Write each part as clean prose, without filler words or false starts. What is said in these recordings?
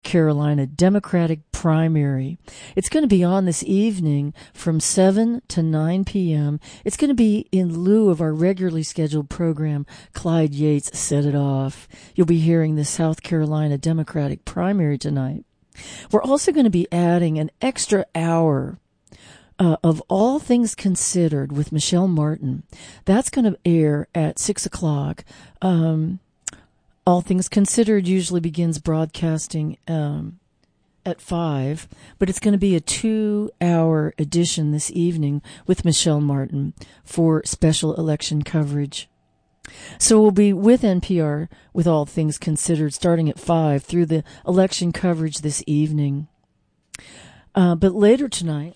Carolina Democratic primary. It's going to be on this evening from 7 to 9 p.m. It's going to be in lieu of our regularly scheduled program, Clyde Yates Set It Off. You'll be hearing the South Carolina Democratic primary tonight. We're also going to be adding an extra hour of All Things Considered with Michelle Martin. That's going to air at 6 o'clock. All Things Considered usually begins broadcasting at 5, but it's going to be a 2-hour edition this evening with Michelle Martin for special election coverage. So we'll be with NPR with All Things Considered starting at 5 through the election coverage this evening. But later tonight,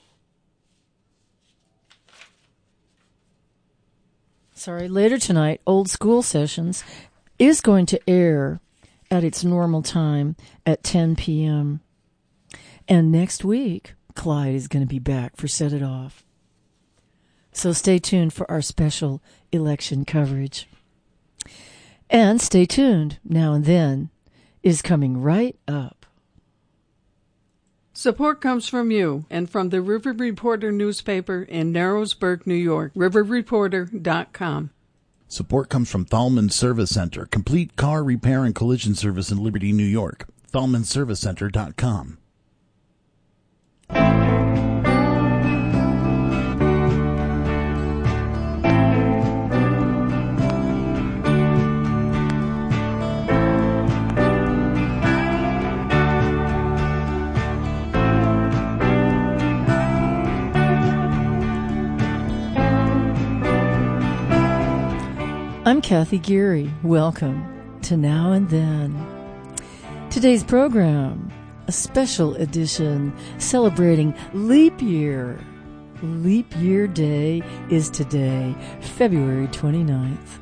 Old School Sessions is going to air at its normal time at 10 p.m. And next week, Clyde is going to be back for Set It Off. So stay tuned for our special election coverage. And stay tuned. Now and Then is coming right up. Support comes from you and from the River Reporter newspaper in Narrowsburg, New York, riverreporter.com. Support comes from Thalman Service Center, complete car repair and collision service in Liberty, New York, thalmanservicecenter.com. I'm Kathy Geary. Welcome to Now and Then. Today's program, a special edition celebrating Leap Year. Leap Year Day is today, February 29th.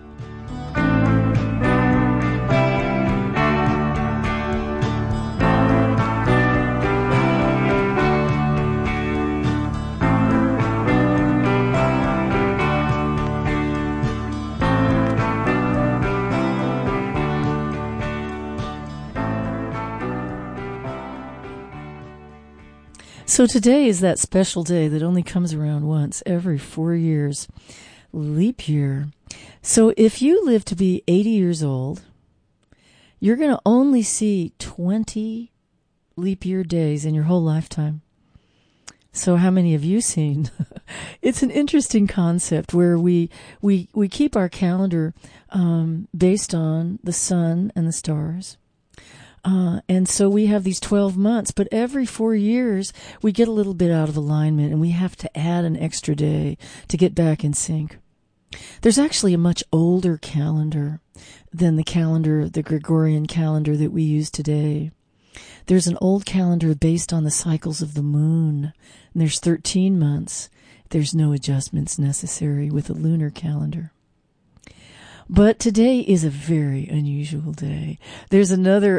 So today is that special day that only comes around once every 4 years, leap year. So if you live to be 80 years old, you're going to only see 20 leap year days in your whole lifetime. So how many have you seen? It's an interesting concept where we keep our calendar based on the sun and the stars. And so we have these 12 months, but every 4 years we get a little bit out of alignment and we have to add an extra day to get back in sync. There's actually a much older calendar than the Gregorian calendar that we use today. There's an old calendar based on the cycles of the moon, and there's 13 months. There's no adjustments necessary with a lunar calendar. But today is a very unusual day. There's another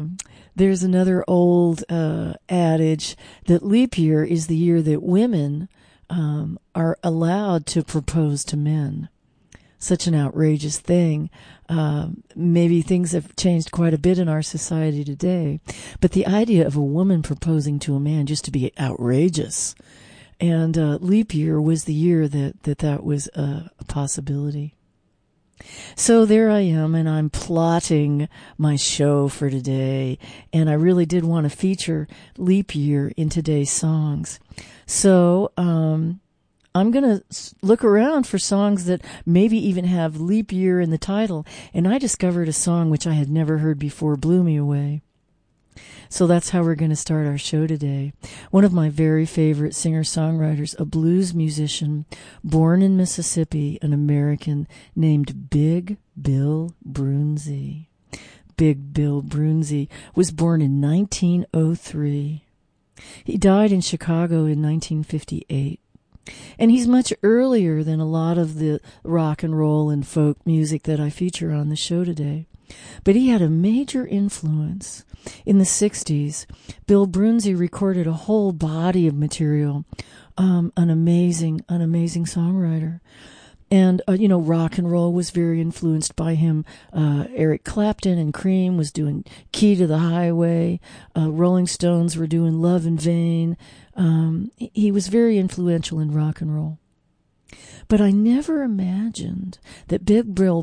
old adage that leap year is the year that women are allowed to propose to men. Such an outrageous thing. Maybe things have changed quite a bit in our society today, but the idea of a woman proposing to a man just to be outrageous. And leap year was the year that was a possibility. So there I am, and I'm plotting my show for today, and I really did want to feature leap year in today's songs. So I'm going to look around for songs that maybe even have leap year in the title, and I discovered a song which I had never heard before, blew me away. So that's how we're going to start our show today. One of my very favorite singer-songwriters, a blues musician, born in Mississippi, an American named Big Bill Broonzy. Big Bill Broonzy was born in 1903. He died in Chicago in 1958. And he's much earlier than a lot of the rock and roll and folk music that I feature on the show today. But he had a major influence. In the 60s, Bill Broonzy recorded a whole body of material, an amazing songwriter. And, rock and roll was very influenced by him. Eric Clapton and Cream was doing Key to the Highway. Rolling Stones were doing Love in Vain. He was very influential in rock and roll. But I never imagined that Big Bill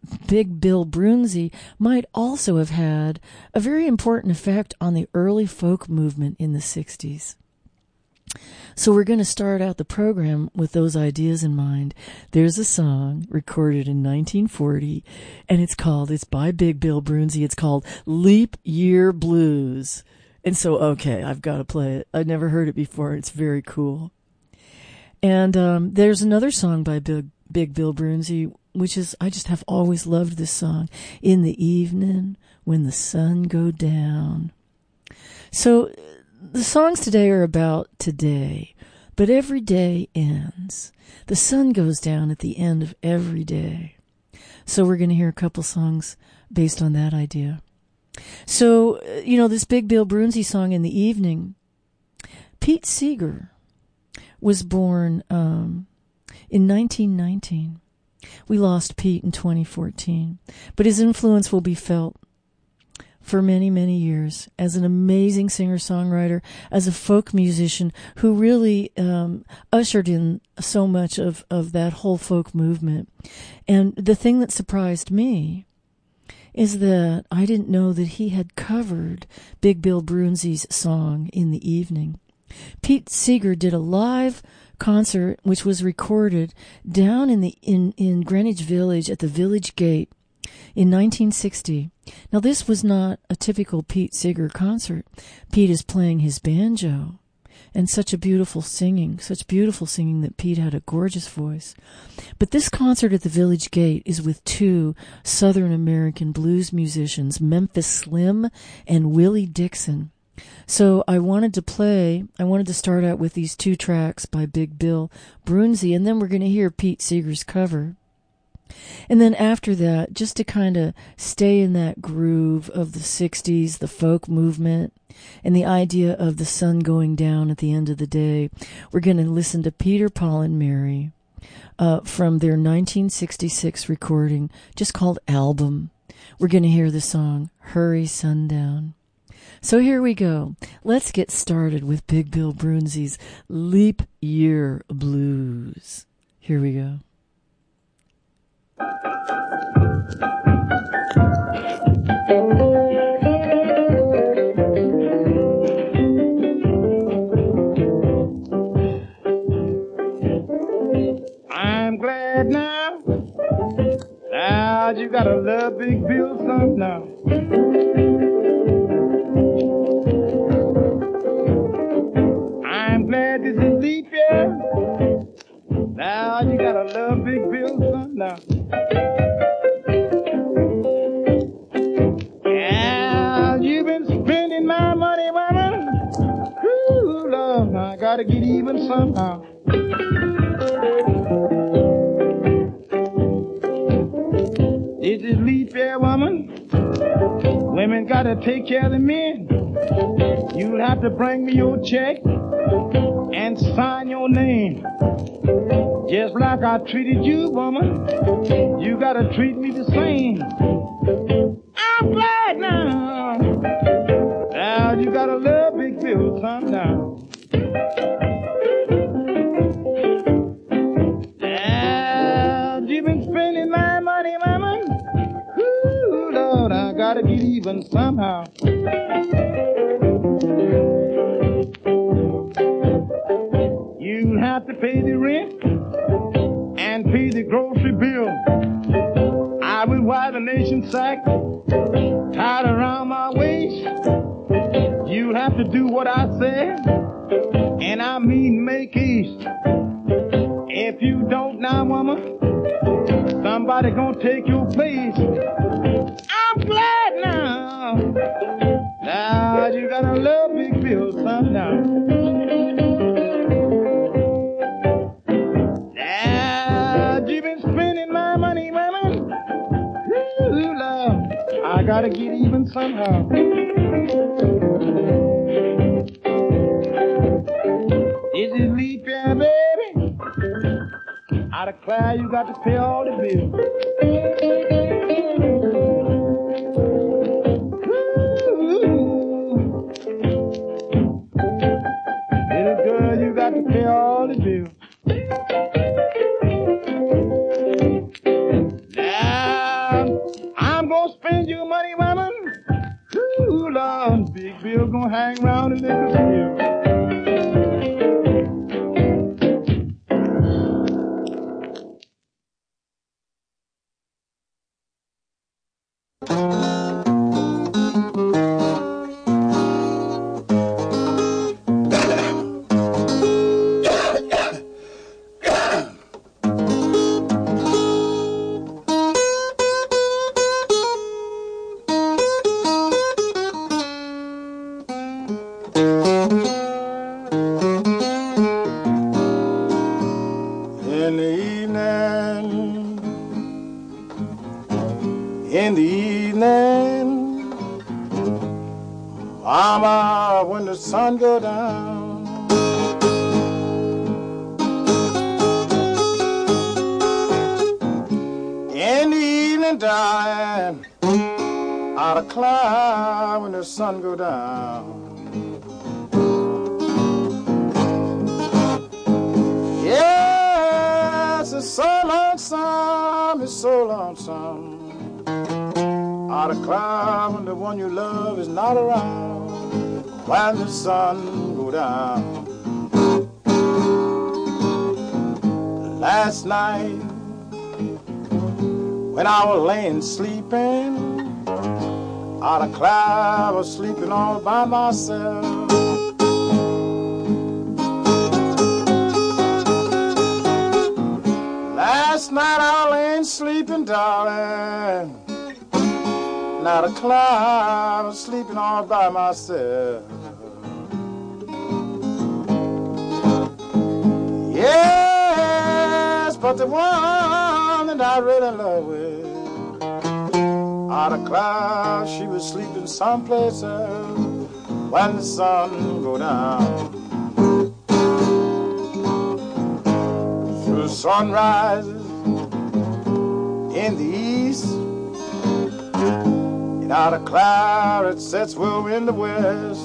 Broonzy might also have had a very important effect on the early folk movement in the 60s. So we're going to start out the program with those ideas in mind. There's a song recorded in 1940, and it's by Big Bill Broonzy. It's called Leap Year Blues. And so, okay, I've got to play it. I'd never heard it before. It's very cool. And there's another song by Big Bill Broonzy, which is, I just have always loved this song. In the evening, when the sun go down. So the songs today are about today, but every day ends. The sun goes down at the end of every day. So we're going to hear a couple songs based on that idea. So, this Big Bill Broonzy song, In the Evening, Pete Seeger was born in 1919. We lost Pete in 2014, but his influence will be felt for many, many years as an amazing singer-songwriter, as a folk musician who really ushered in so much of that whole folk movement. And the thing that surprised me is that I didn't know that he had covered Big Bill Broonzy's song In the Evening. Pete Seeger did a live concert which was recorded down in Greenwich Village at the Village Gate in 1960. Now, this was not a typical Pete Seeger concert. Pete is playing his banjo, and such beautiful singing that Pete had a gorgeous voice. But this concert at the Village Gate is with two Southern American blues musicians, Memphis Slim and Willie Dixon. So I wanted to start out with these two tracks by Big Bill Broonzy, and then we're going to hear Pete Seeger's cover. And then after that, just to kind of stay in that groove of the 60s, the folk movement, and the idea of the sun going down at the end of the day, we're going to listen to Peter, Paul, and Mary from their 1966 recording, just called Album. We're going to hear the song, Hurry Sundown. So here we go. Let's get started with Big Bill Broonzy's Leap Year Blues. Here we go. I'm glad now you gotta love Big Bill son now. I'm glad this is leap year. Now you gotta love Big Bill son now. Yeah, you've been spending my money, woman. Ooh, Lord, I gotta get even somehow. This is leap year, woman. Women gotta take care of the men. You'll have to bring me your check and sign your name. Just like I treated you, woman, you gotta treat me the same. I'm glad now. Now you gotta love Big Bill son now. Now you've been spending my money, mama. Ooh, Lord, I gotta get even somehow. You'll have to pay the rent and pay the grocery bill. I will wear the nation sack tied around my waist. You'll have to do what I say, and I mean make haste. If you don't now, woman, somebody gonna take your place. I'm glad now. Now you gotta love Big Bill son now. I gotta get even somehow. Is it leap year, baby? I declare you got to pay all the bills. Little girl, you got to pay all the bills. Now, I'm gonna spend your money, woman. Ooh, Lord, big bill gonna hang around the liquor bill. In the evening, mama, when the sun go down, in the evening time, I'd climb when the sun go down. Yes, it's so lonesome, it's so lonesome. Out of climb when the one you love is not around, when the sun go down. Last night, when I was laying sleeping, out of climb, I was sleeping all by myself. Last night I was laying sleeping, darling. Not a cloud, sleeping all by myself. Yes, but the one that I really love with, out of cloud, she was sleeping someplace else when the sun go down. Through sunrises in the east, out of cloud, it sets well in the west.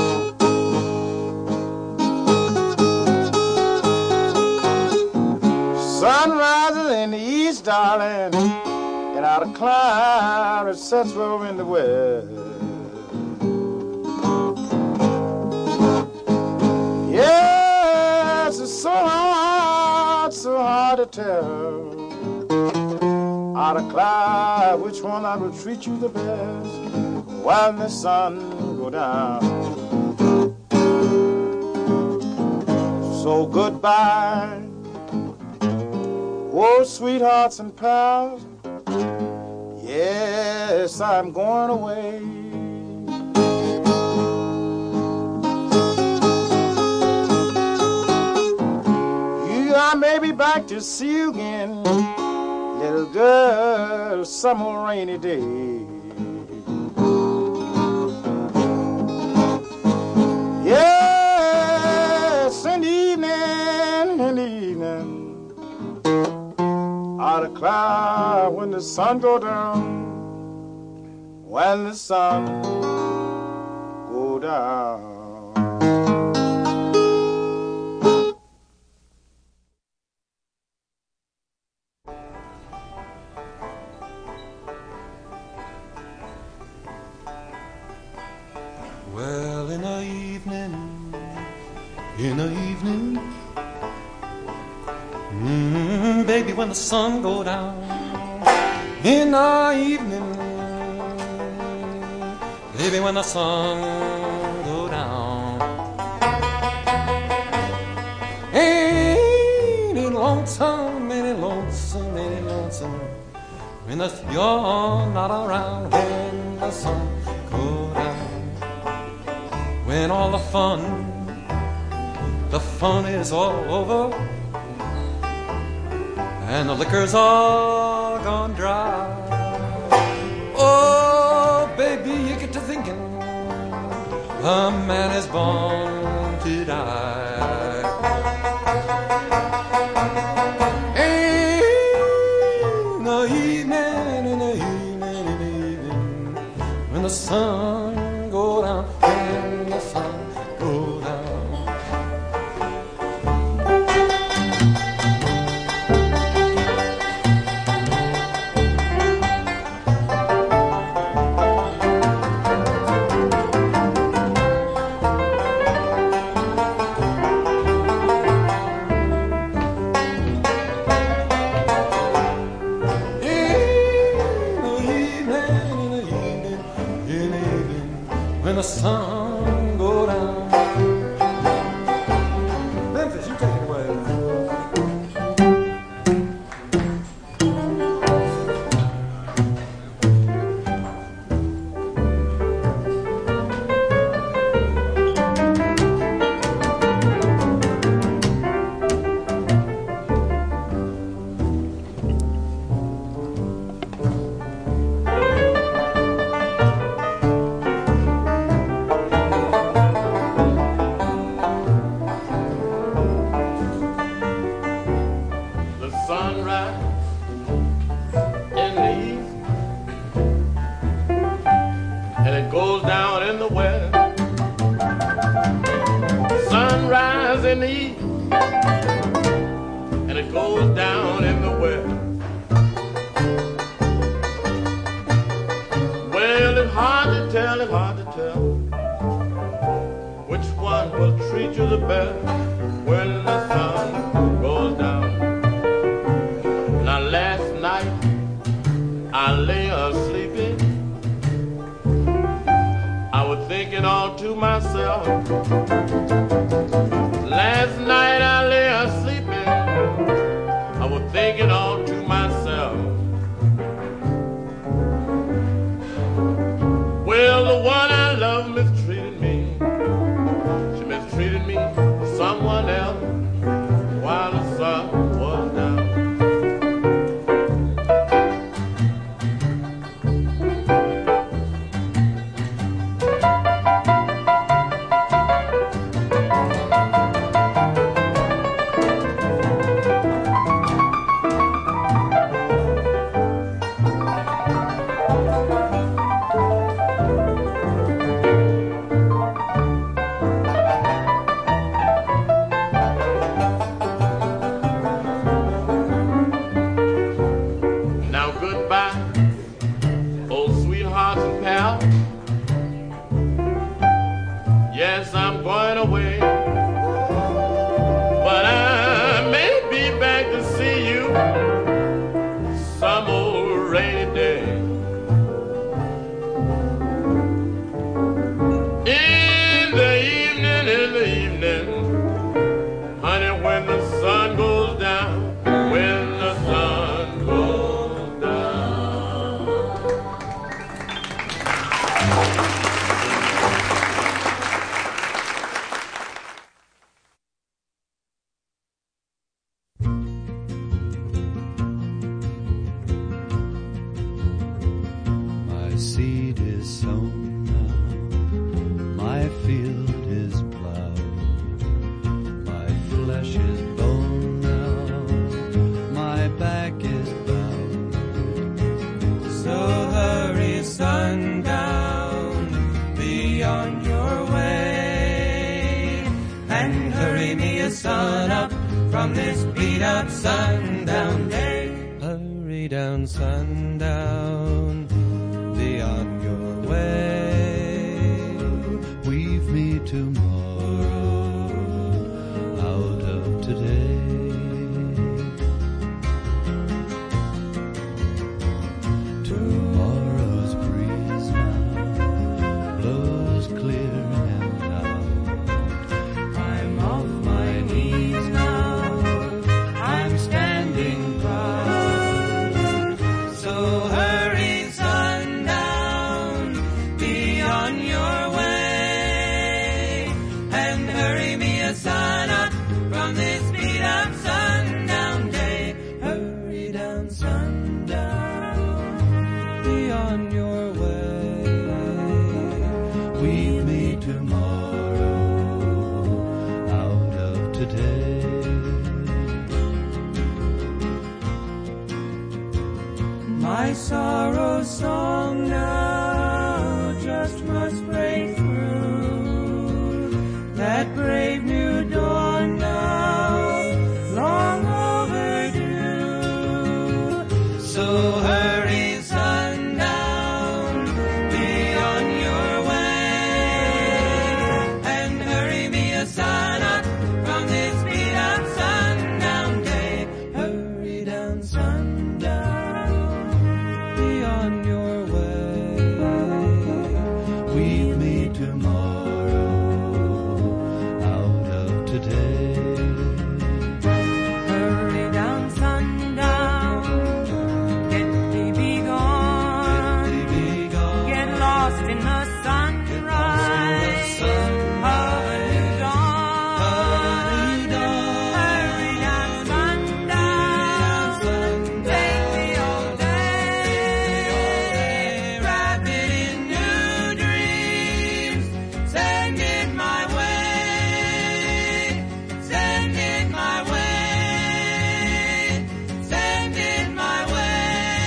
Sun rises in the east, darling, and out of cloud, it sets well in the west. Yes, it's so hard to tell. Out of cloud, which one I will treat you the best when the sun go down. So goodbye, oh sweethearts and pals. Yes, I'm going away. I may be back to see you again, little girl, some more rainy day. Yes, in the evening, out of cloud when the sun go down, when the sun go down. Well, in the evening, baby, when the sun go down, in the evening, baby, when the sun go down, ain't it lonesome, ain't it lonesome, ain't it lonesome, when you're not around, when the sun go down. When all the fun is all over, and the liquor's all gone dry. Oh, baby, you get to thinking, a man is born to die. Ain't in the east, and it goes down in the west. Well, it's hard to tell, it's hard to tell which one will treat you the best when the sun goes down. Now last night I lay asleeping, I was thinking all to myself. Last night I lay asleeping, I was thinking all to myself. Well, the one I love mistreated me. She mistreated me with someone else while the sun was down.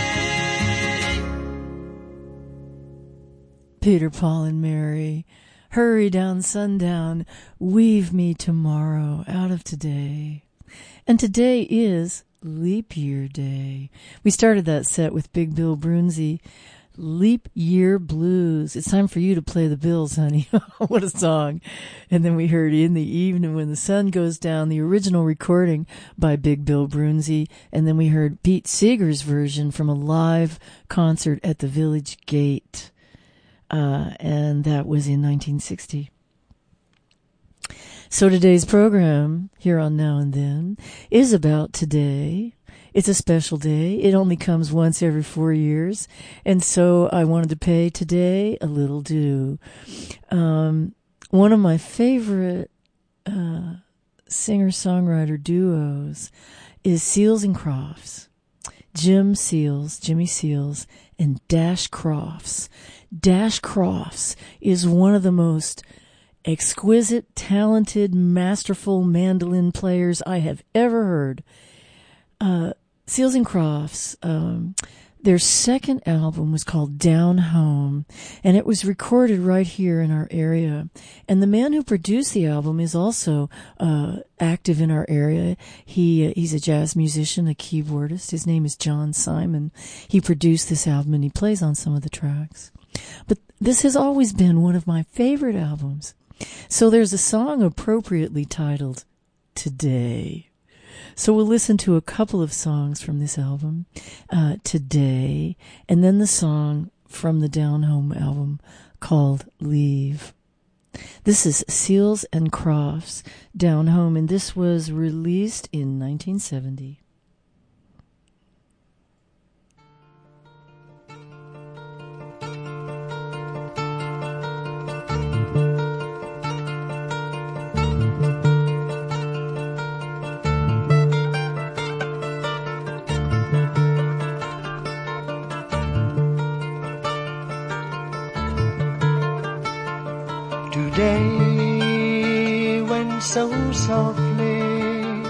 Peter, Paul, and Mary, Hurry down, sundown, weave me tomorrow out of today. And today is Leap Year Day. We started that set with Big Bill Broonzy, Leap Year Blues. It's time for you to play the Bills, honey. What a song. And then we heard In the Evening When the Sun Goes Down, the original recording by Big Bill Broonzy. And then we heard Pete Seeger's version from a live concert at the Village Gate. And that was in 1960. So today's program here on Now and Then is about today. It's a special day. It only comes once every 4 years. And so I wanted to pay today a little due. One of my favorite singer-songwriter duos is Seals and Crofts. Jimmy Seals, and Dash Crofts. Dash Crofts is one of the most exquisite, talented, masterful mandolin players I have ever heard. Seals and Crofts, their second album was called Down Home, and it was recorded right here in our area. And the man who produced the album is also active in our area. He's a jazz musician, a keyboardist. His name is John Simon. He produced this album, and he plays on some of the tracks. But this has always been one of my favorite albums. So there's a song appropriately titled Today. So we'll listen to a couple of songs from this album, Today, and then the song from the Down Home album called Leave. This is Seals and Crofts, Down Home, and this was released in 1970. Day went so softly,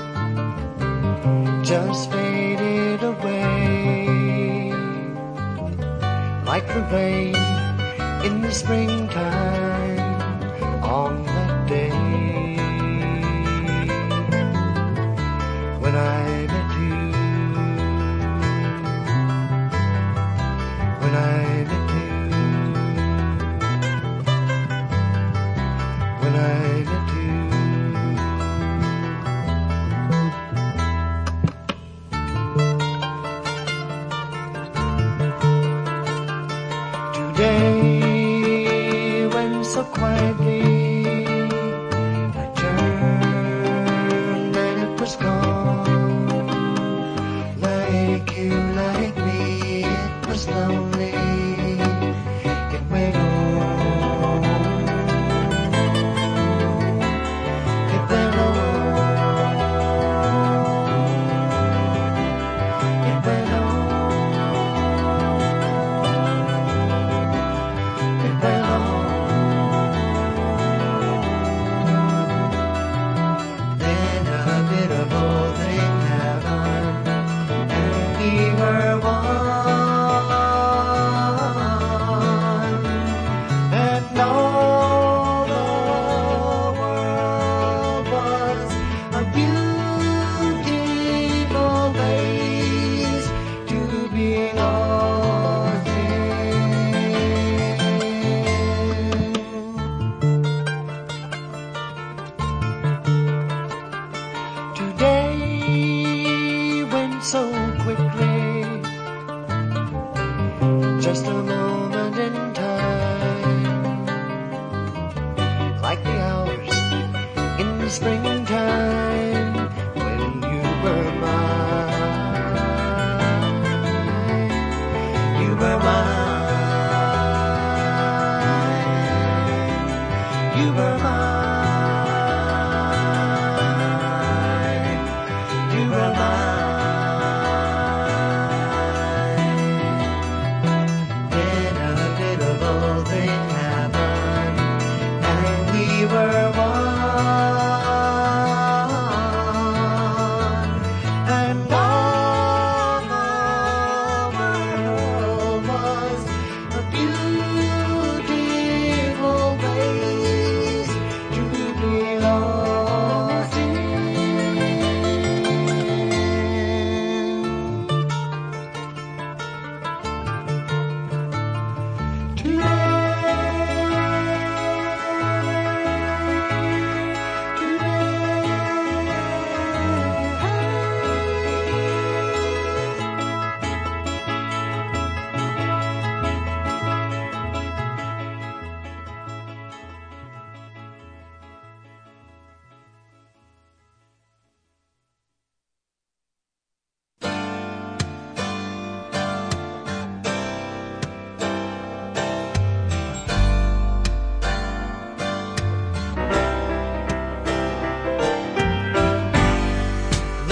just faded away, like the rain in the springtime on that day when I met you, when I met you. When I met you. Today went so quietly, I turned and it was gone. Like you, like me, it was lonely. It went on. We were one.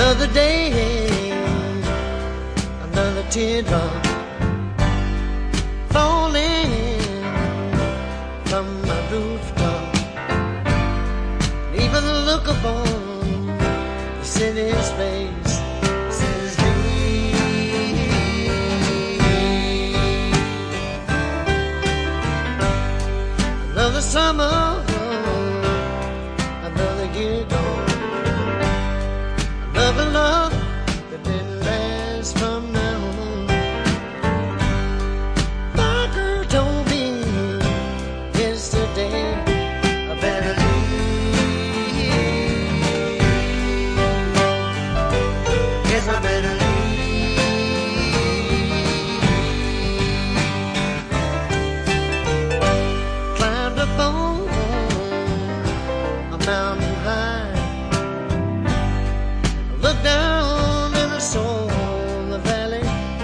Another day, another teardrop falling from my rooftop. Even the look upon the city's face says leave. Another summer, another year gone. Another love that didn't last from now on. My girl told me yesterday I better leave. Yes, I better leave. Climbed up on a mountain high. Looked down and I saw the valley.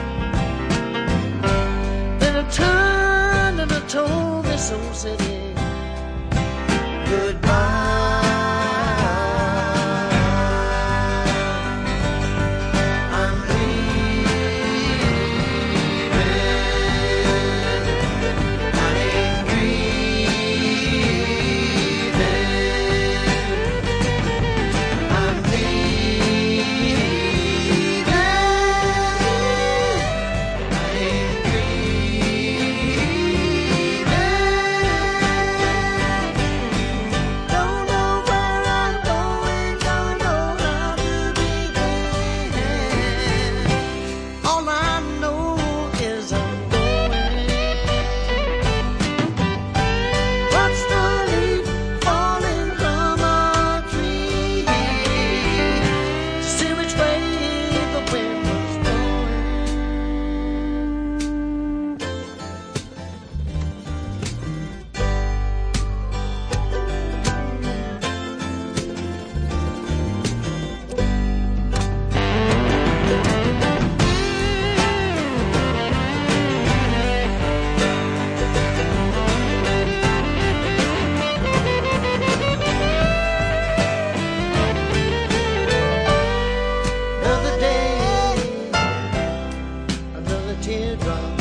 Then I turned and I told this old city goodbye. I'm leaving. I ain't grieving. I'm leaving. Don't know where I'm going, don't know how to begin. All I know is I'm going. Watch the leaf falling from a tree to see which way the wind was blowing. Another day, another teardrop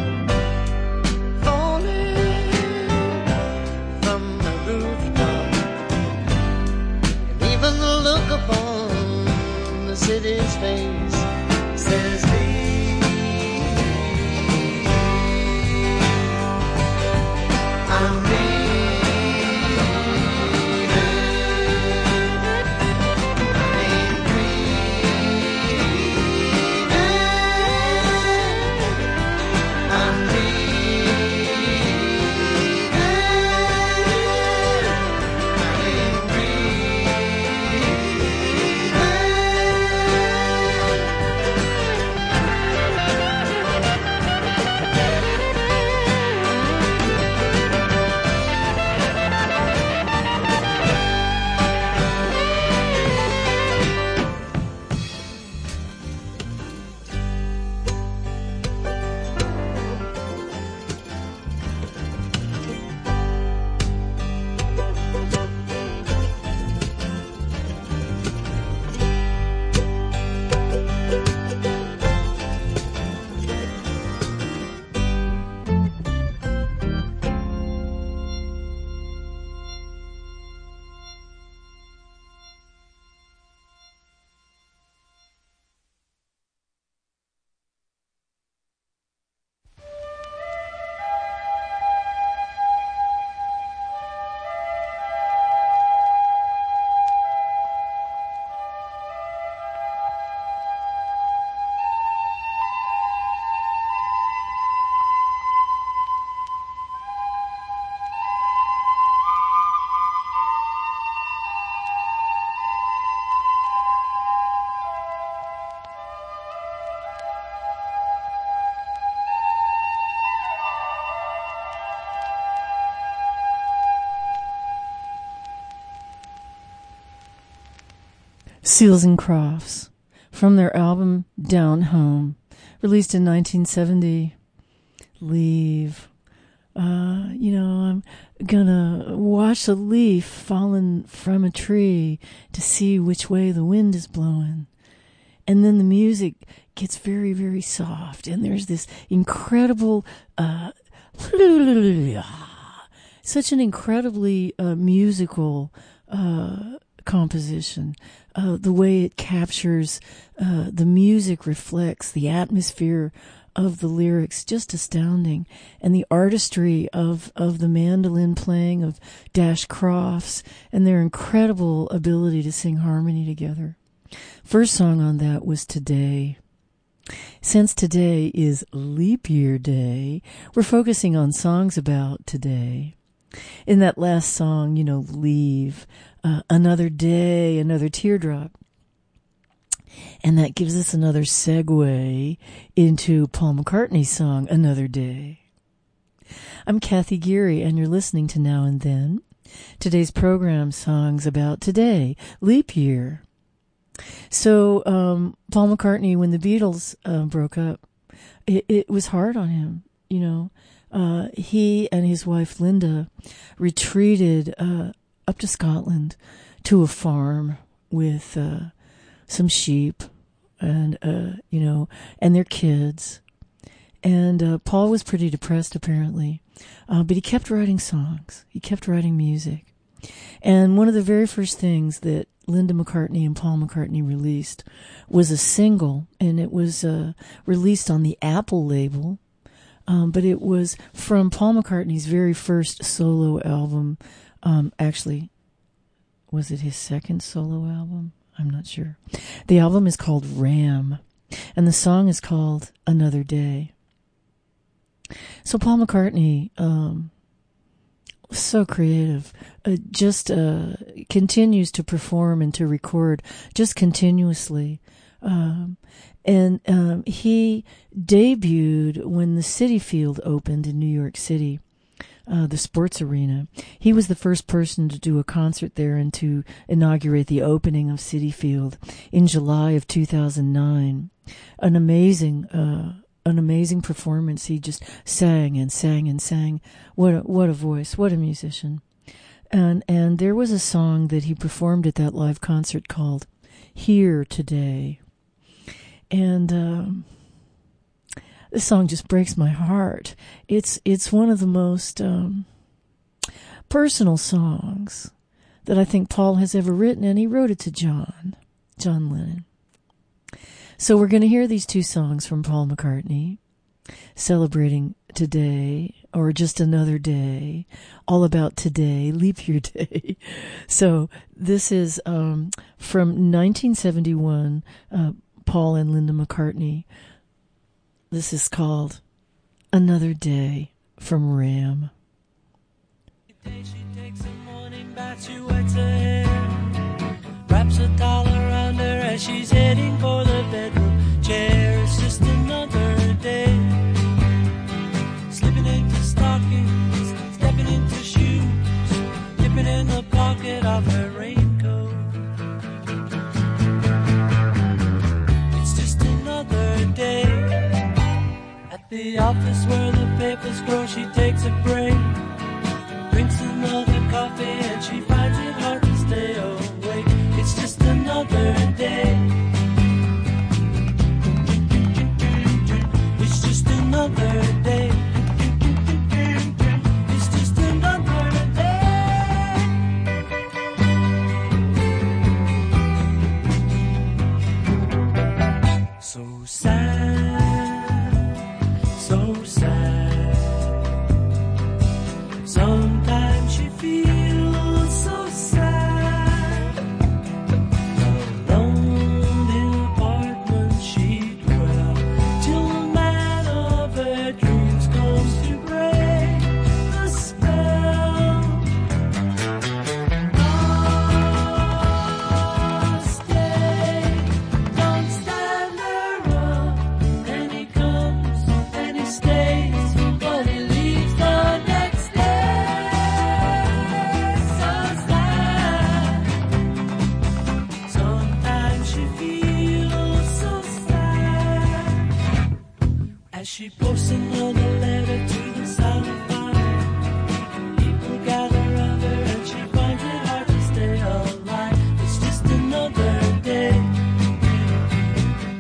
falling from the rooftop. And even the look upon the city's face says leave. I'm leaving. I ain't grieving. I'm leaving. I ain't Seals and Crofts, from their album Down Home, released in 1970. Leave. I'm gonna watch a leaf falling from a tree to see which way the wind is blowing. and then the music gets very, very soft, and there's this incredible, such an incredibly musical composition. The way it captures the music reflects the atmosphere of the lyrics, just astounding. And the artistry of the mandolin playing of Dash Crofts and their incredible ability to sing harmony together. First song on that was Today. Since today is Leap Year Day, we're focusing on songs about today. In that last song, Leave, Another Day, Another Teardrop. And that gives us another segue into Paul McCartney's song, Another Day. I'm Kathy Geary, and you're listening to Now and Then. Today's program, songs about today, leap year. So, Paul McCartney, when the Beatles broke up, it was hard on him, he and his wife Linda retreated up to Scotland to a farm with some sheep and and their kids. And Paul was pretty depressed apparently, but he kept writing songs. He kept writing music. And one of the very first things that Linda McCartney and Paul McCartney released was a single, and it was released on the Apple label. But it was from Paul McCartney's very first solo album. Actually, was it his second solo album? I'm not sure. The album is called Ram, and the song is called Another Day. So Paul McCartney, so creative, just continues to perform and to record just continuously. And he debuted when the Citi Field opened in New York City, the sports arena. He was the first person to do a concert there and to inaugurate the opening of Citi Field in July of 2009. An amazing performance. He just sang and sang and sang. What a voice! What a musician! And there was a song that he performed at that live concert called "Here Today." And this song just breaks my heart. It's one of the most personal songs that I think Paul has ever written, and he wrote it to John Lennon. So we're going to hear these two songs from Paul McCartney, celebrating today, or just another day, all about today, leap year day. So this is from 1971, Paul and Linda McCartney. This is called Another Day from Ram. She takes a morning bath, she wets her hair, wraps a towel around her as she's heading for the bedroom chair. It's just another day, slipping into stockings, stepping into shoes, dipping in the pocket of her raincoat. It's just another day at the office where the papers grow. She takes a break, drinks another coffee, and she finds it hard to stay awake. It's just another day. It's just another day. It's just another day. So sad, so sad. Sometimes she feels so sad. The lonely apartment she dwells till the man of her dreams comes to break the spell. Oh, stay, don't stand around. And he comes and he stays, but he leaves the next day. So sad. Sometimes she feels so sad as she posts another letter to the silent fire. People gather around her and she finds it hard to stay alive. It's just another day.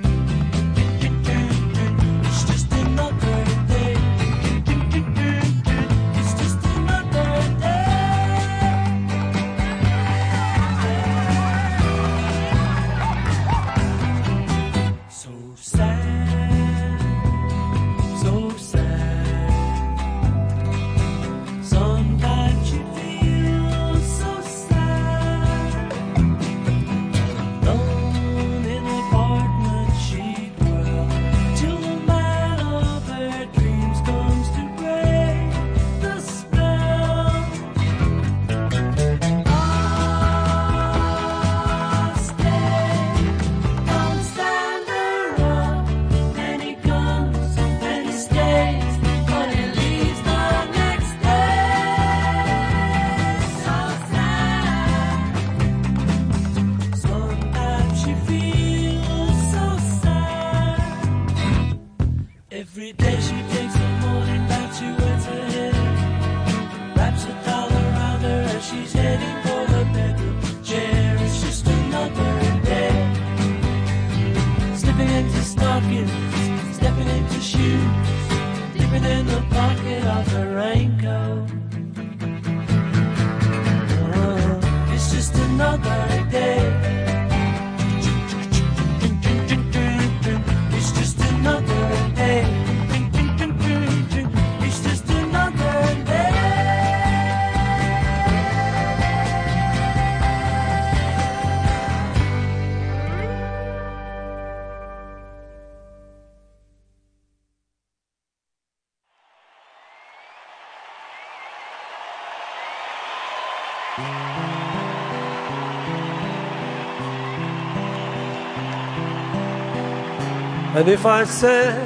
And if I said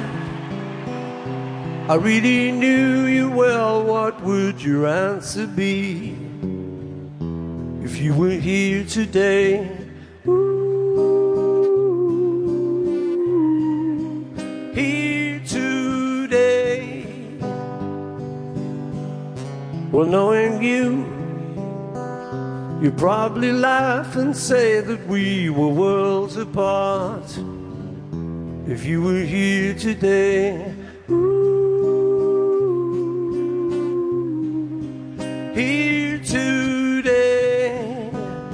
I really knew you well, what would your answer be? If you were here today, here today. Well, knowing you'd probably laugh and say that we were worlds apart. If you were here today, here today.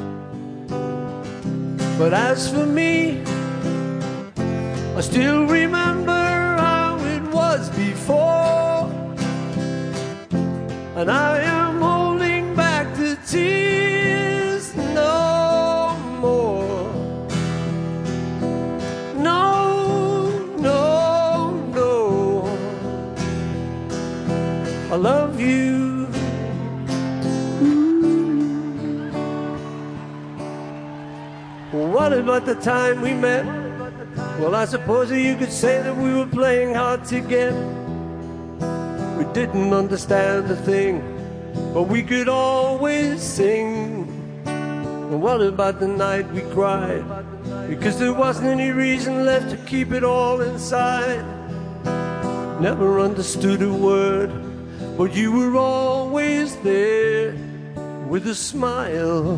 But as for me, I still remember how it was before, and I am holding back the tears no more. No, no, no. I love you. What about the time we met? Well, I suppose you could say that we were playing hard to get. We didn't understand a thing, but we could always sing. And what about the night we cried? Because there wasn't any reason left to keep it all inside. Never understood a word, but you were always there with a smile.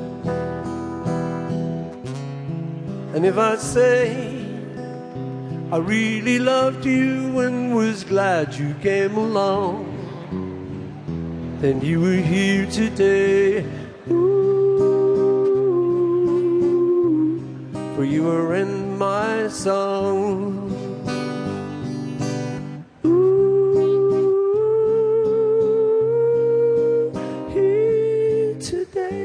And if I say I really loved you and was glad you came along, then you were here today. Ooh, for you were in my song. Ooh, here today.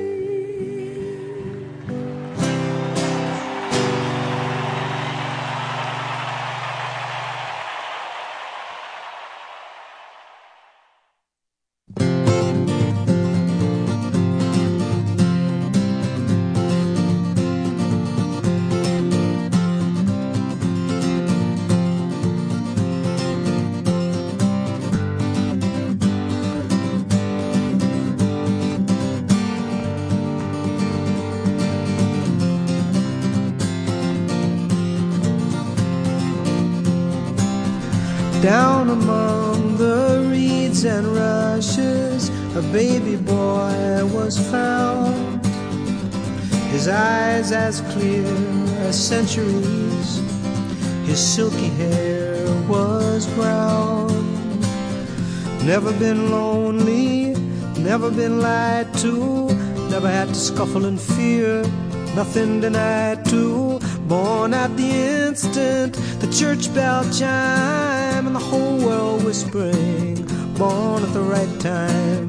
Down among the reeds and rushes, a baby boy was found. His eyes as clear as centuries, his silky hair was brown. Never been lonely, never been lied to, never had to scuffle and fear, nothing denied to. Born at the instant the church bell chime and the whole world whispering, born at the right time.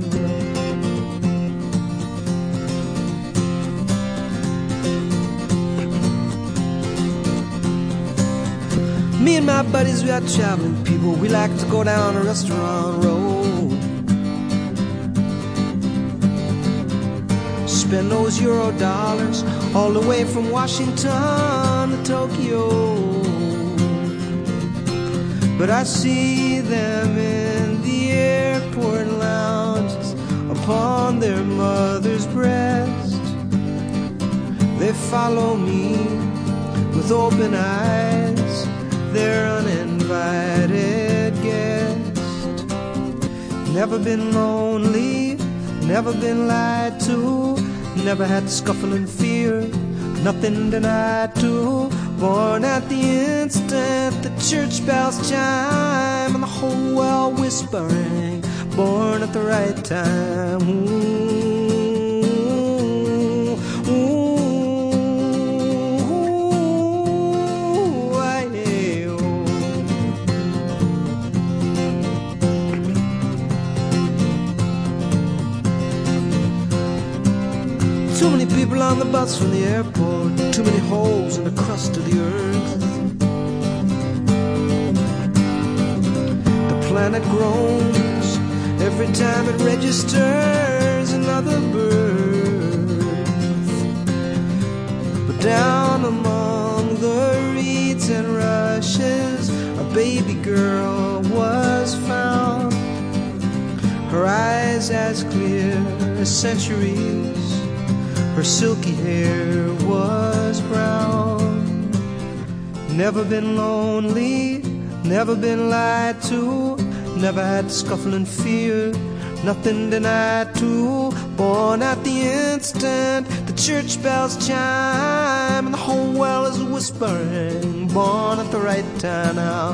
Me and my buddies, we are traveling people. We like to go down a restaurant road, spend those Euro dollars all the way from Washington to Tokyo. But I see them in the airport lounges upon their mother's breast. They follow me with open eyes, their uninvited guest. Never been lonely, never been lied to, never had to scuffle and fear, nothing denied to. Born at the instant the church bells chime and the whole world whispering, born at the right time. Ooh, ooh, ooh, aye, oh. Too many people on the bus from the airport, too many holes in the crust of the earth. The planet groans every time it registers another birth. But down among the reeds and rushes, ashes, a baby girl was found. Her eyes as clear as centuries, her silky hair was brown. Never been lonely, never been lied to, never had to scuffle and fear, nothing denied to. Born at the instant the church bells chime and the whole world is whispering. Born at the right time now.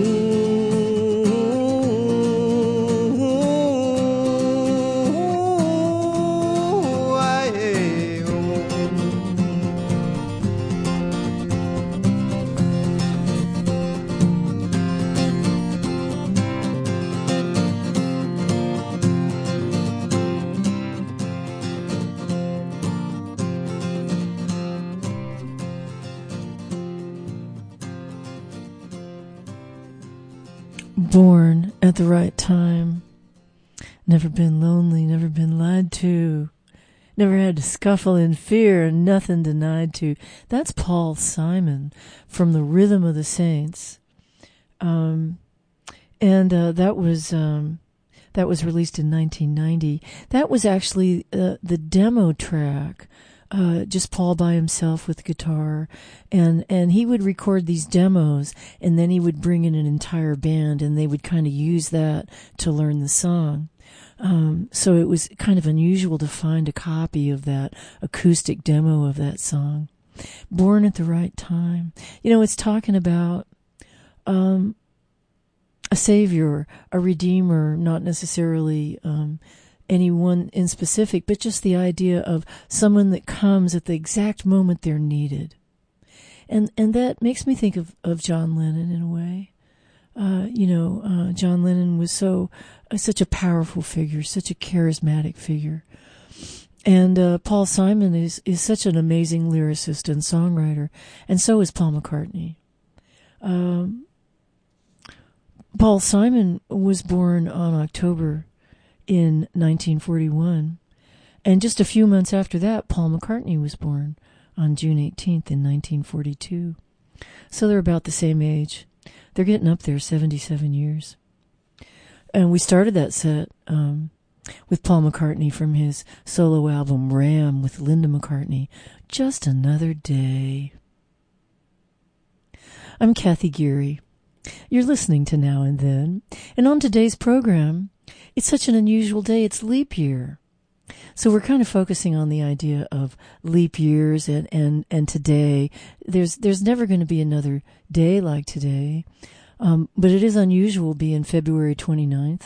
Born at the right time. Never been lonely, never been lied to. Never had to scuffle in fear and nothing denied to. That's Paul Simon from the Rhythm of the Saints. That was released in 1990. That was actually the demo track. Just Paul by himself with guitar, and he would record these demos, and then he would bring in an entire band, and they would kind of use that to learn the song. So it was kind of unusual to find a copy of that acoustic demo of that song. Born at the Right Time. You know, it's talking about a savior, a redeemer, not necessarily anyone in specific, but just the idea of someone that comes at the exact moment they're needed. And that makes me think of John Lennon in a way. John Lennon was such a powerful figure, such a charismatic figure. And Paul Simon is such an amazing lyricist and songwriter, and so is Paul McCartney. Paul Simon was born on October in 1941, and just a few months after that, Paul McCartney was born on June 18th in 1942. So they're about the same age. They're getting up there, 77 years. And we started that set with Paul McCartney from his solo album Ram with Linda McCartney, Just Another Day. I'm Kathy Geary. You're listening to Now and Then. And on today's program, it's such an unusual day. It's leap year. So we're kind of focusing on the idea of leap years and today. There's never going to be another day like today. But it is unusual being February 29th.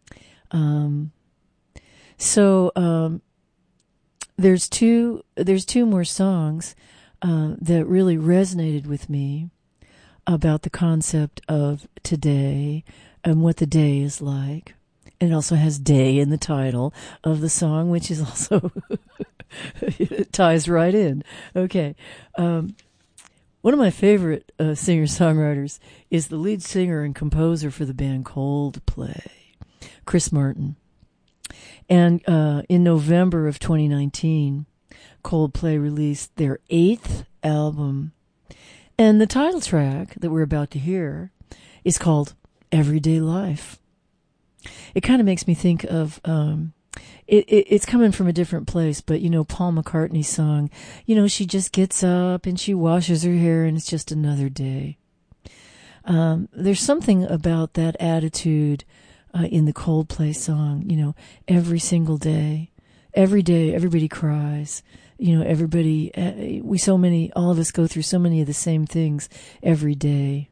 There's two more songs that really resonated with me about the concept of today and what the day is like. And it also has day in the title of the song, which is also it ties right in. Okay. One of my favorite singer-songwriters is the lead singer and composer for the band Coldplay, Chris Martin. And in November of 2019, Coldplay released their 8th album. And the title track that we're about to hear is called Everyday Life. It kind of makes me think of, it's coming from a different place, but, Paul McCartney's song, she just gets up and she washes her hair and it's just another day. There's something about that attitude in the Coldplay song, every single day. Every day, everybody cries. Everybody, all of us go through so many of the same things every day.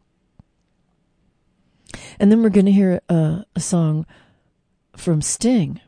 And then we're going to hear a song from Sting.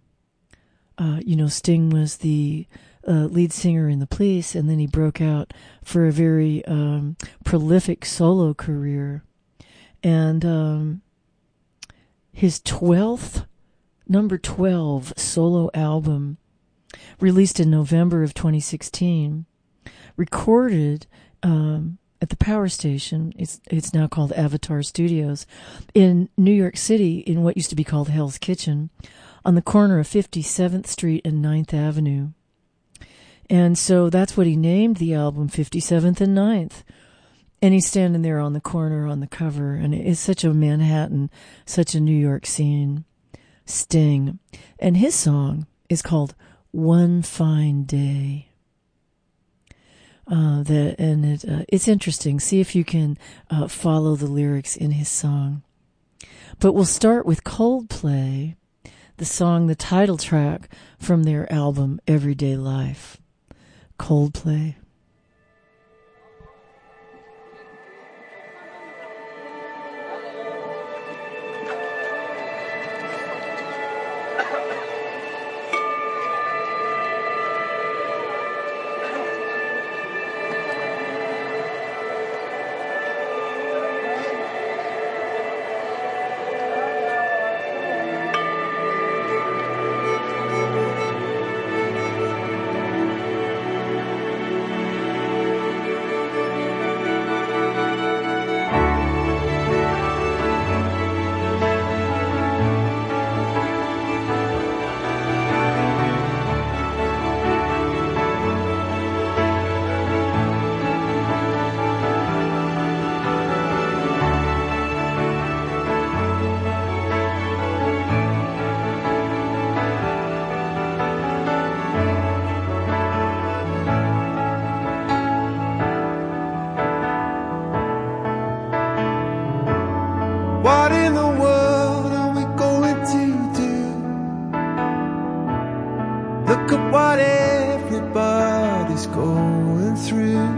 Sting was the lead singer in the Police, and then he broke out for a very prolific solo career. And his number 12 solo album, released in November of 2016, recorded at the Power Station. It's now called Avatar Studios in New York City, in what used to be called Hell's Kitchen, on the corner of 57th Street and 9th Avenue. And so that's what he named the album, 57th and 9th. And he's standing there on the corner on the cover, and it's such a Manhattan, such a New York scene. Sting. And his song is called One Fine Day. It's interesting. See if you can follow the lyrics in his song. But we'll start with Coldplay, the song, the title track from their album Everyday Life. Coldplay. What in the world are we going to do? Look at what everybody's going through.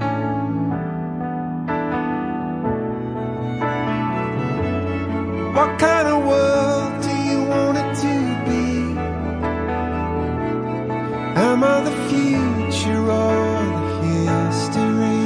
What kind of world do you want it to be? Am I the future or the history?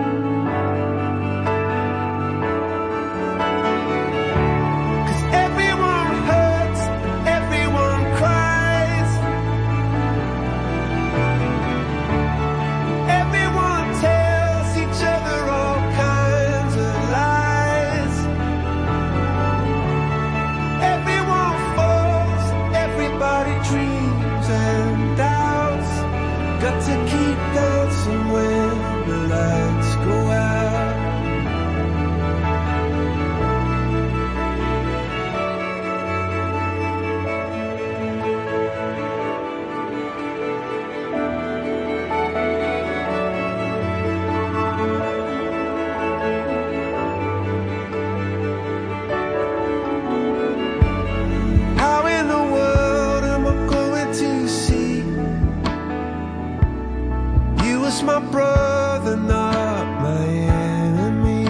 My brother, not my enemy.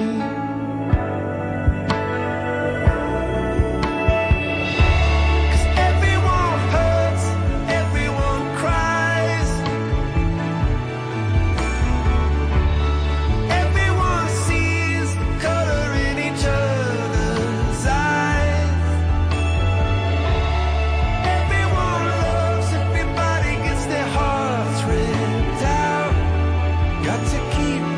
'Cause everyone hurts, everyone cries, everyone sees the color in each other's eyes. Everyone loves, everybody gets their hearts ripped out. Got to keep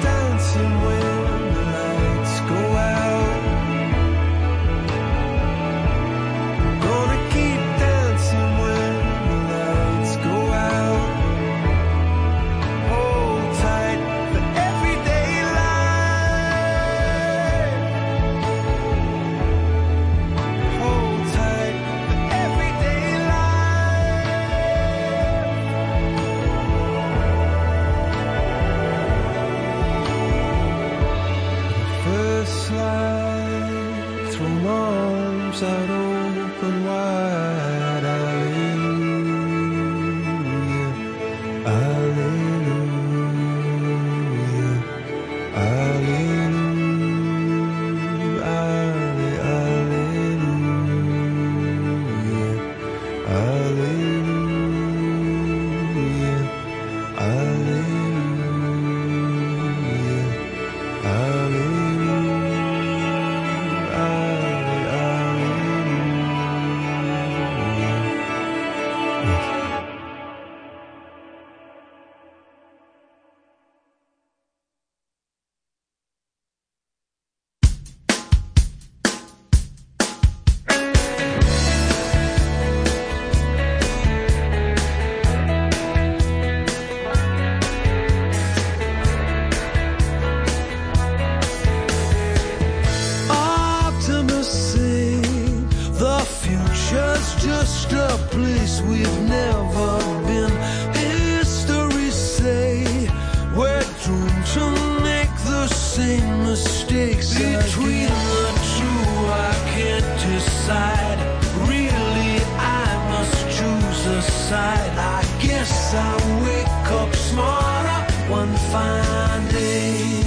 one fine day.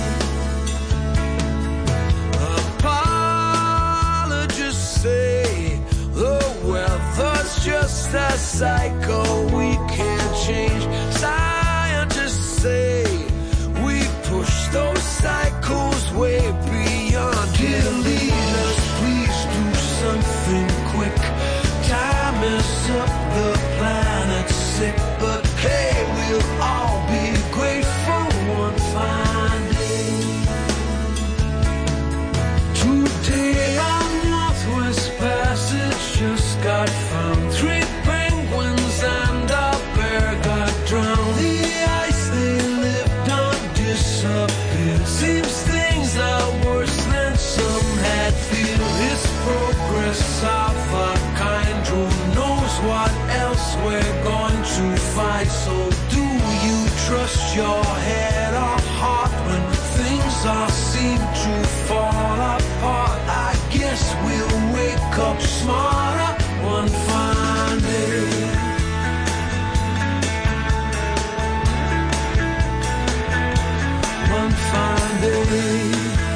Apologists say the weather's just a cycle we can't change. Scientists say we push those cycles way beyond. Dear leaders, please do something quick. Time is up, the planet's sick, but hey, we'll all be grateful one fine day. Today our Northwest Passage just got found. 3 penguins and a bear got drowned. The ice they lived on disappeared. Seems things are worse than some had feared. It's progress of a kind, who knows what else we're going to find. So do you trust your head or heart when things all seem to fall apart? I guess we'll wake up smarter one fine day. One fine day.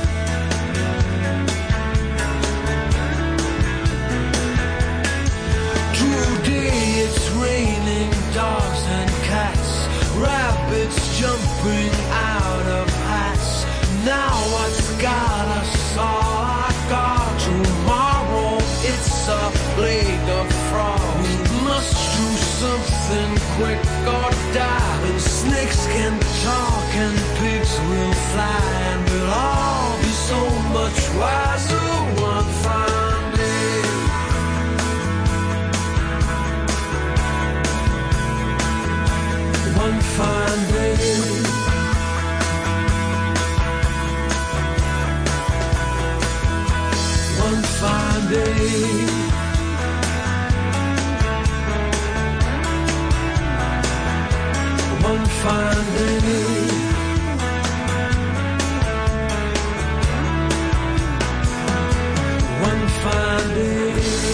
Today it's raining dogs and cats, rabbits jumping out of hats. Now what's got us all off guard? Tomorrow it's a plague of frogs. We must do something quick or die. And snakes can talk and pigs will fly, and we'll all be so much wiser one fine day. One fine day. One fine day. One fine day. One fine day.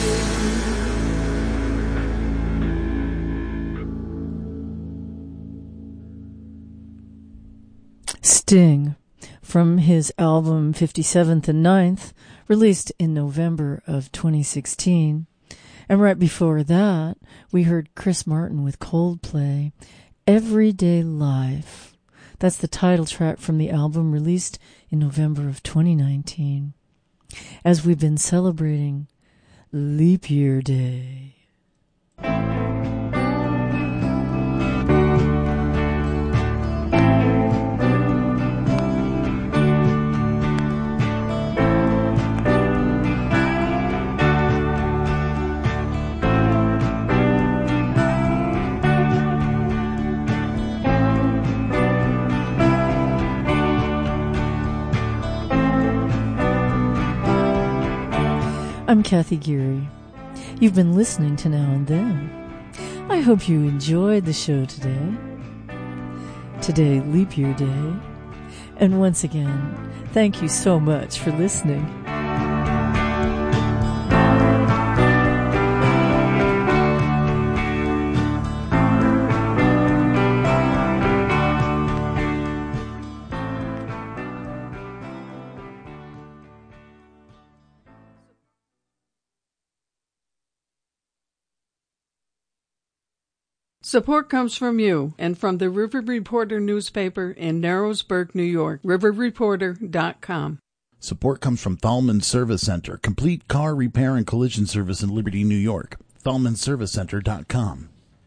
Sting, from his album 57th and 9th, released in November of 2016. And right before that, we heard Chris Martin with Coldplay, Everyday Life. That's the title track from the album released in November of 2019. As we've been celebrating Leap Year Day. I'm Kathy Geary. You've been listening to Now and Then. I hope you enjoyed the show today. Today, Leap Year Day. And once again, thank you so much for listening. Support comes from you and from the River Reporter newspaper in Narrowsburg, New York. RiverReporter.com. Support comes from Thalman Service Center, complete car repair and collision service in Liberty, New York. ThalmanServiceCenter.com.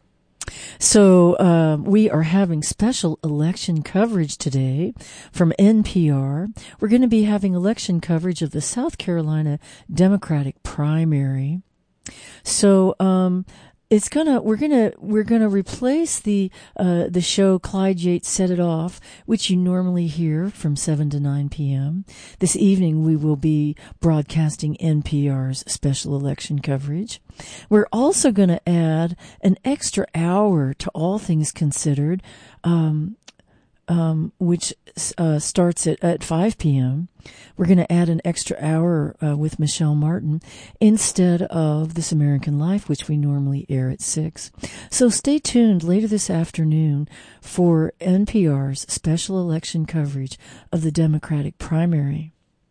So we are having special election coverage today from NPR. We're going to be having election coverage of the South Carolina Democratic primary. So we're gonna replace the show Clyde Yates Set It Off, which you normally hear from 7 to 9 p.m. This evening we will be broadcasting NPR's special election coverage. We're also going to add an extra hour to All Things Considered, which starts at 5 p.m. We're going to add an extra hour with Michelle Martin instead of This American Life, which we normally air at 6. So stay tuned later this afternoon for NPR's special election coverage of the Democratic primary.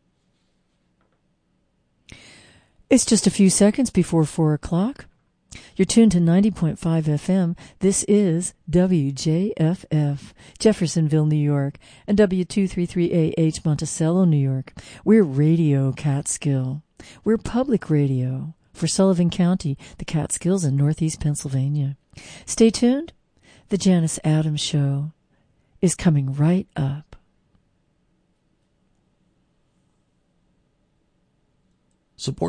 It's just a few seconds before 4 o'clock. You're tuned to 90.5 FM. This is WJFF, Jeffersonville, New York, and W233AH, Monticello, New York. We're Radio Catskill. We're public radio for Sullivan County, the Catskills, and Northeast Pennsylvania. Stay tuned. The Janice Adams Show is coming right up. Support